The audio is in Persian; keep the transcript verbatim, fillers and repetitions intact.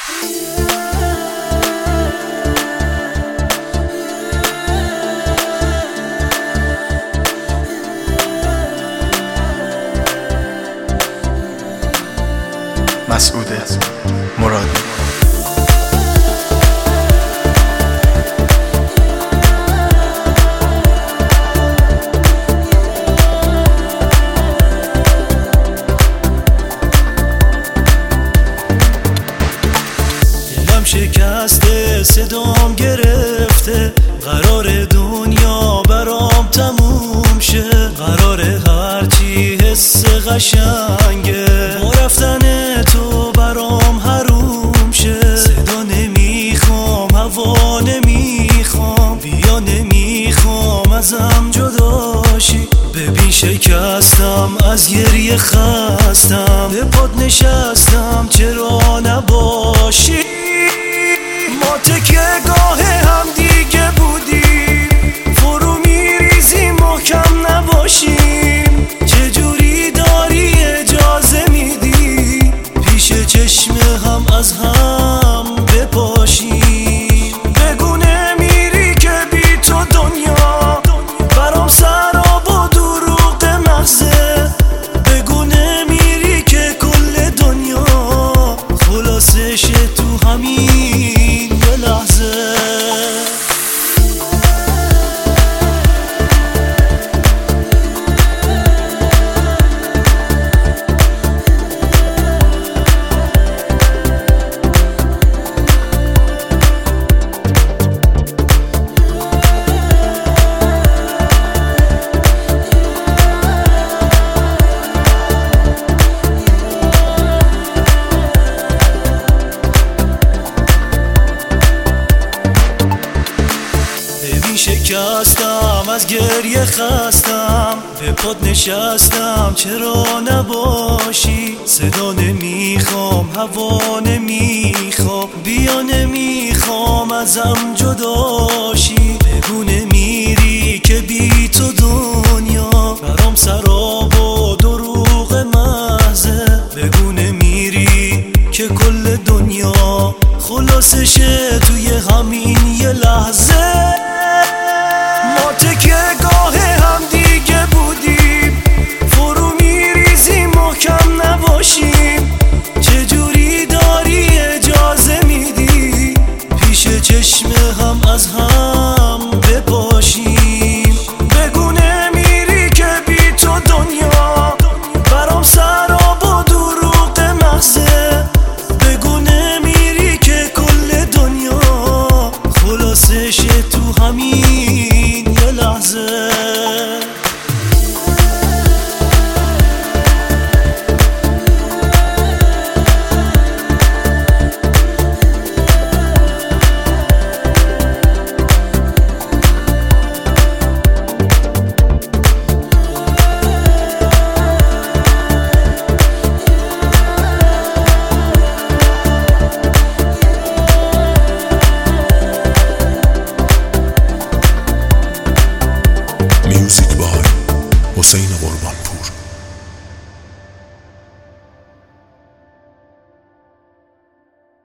مسعود مرادی. دلم شکسته، صدام گرفته، قرار دنیا برام تموم شه، قرار هرچی حس قشنگه با رفتن تو برام حروم شه. صدا نمیخوام، هوا نمیخوام، بیا نمیخوام ازم جداشی. ببین شکستم، از گریه خستم، به پات نشستم چرا نباشی. ما تکیه گاه هم دیگه بودیم، فرو میریزیم محکم نباشیم. چجوری داری اجازه میدی پیش چشم هم از هم بپاشیم. بگو نمیری که بی تو دنیا برام سراب و دروغ محضه. بگو نمیری که کل دنیا خلاصش تو همین یه لحظه. شکستم، از گریه خستم، به پات نشستم چرا نباشی. صدا نمیخوام، هوا نمیخوام، بیا نمیخوام ازم جداشی. بگو نمیری که بی تو دنیا برام سراب و دروغ محضه. بگو نمیری که کل دنیا خلاصشه توی همین یه لحظه. ما تکیه گاه هم دیگه بودیم، فرو میریزیم محکم نباشیم. چجوری داری اجازه میدی پیش چشم هم از هم بپاشیم. بگو نمیری که بی تو دنیا برام سراب و دروغ محضه. بگو نمیری که کل دنیا خلاصش تو همین یه لحظه. Music by Hussein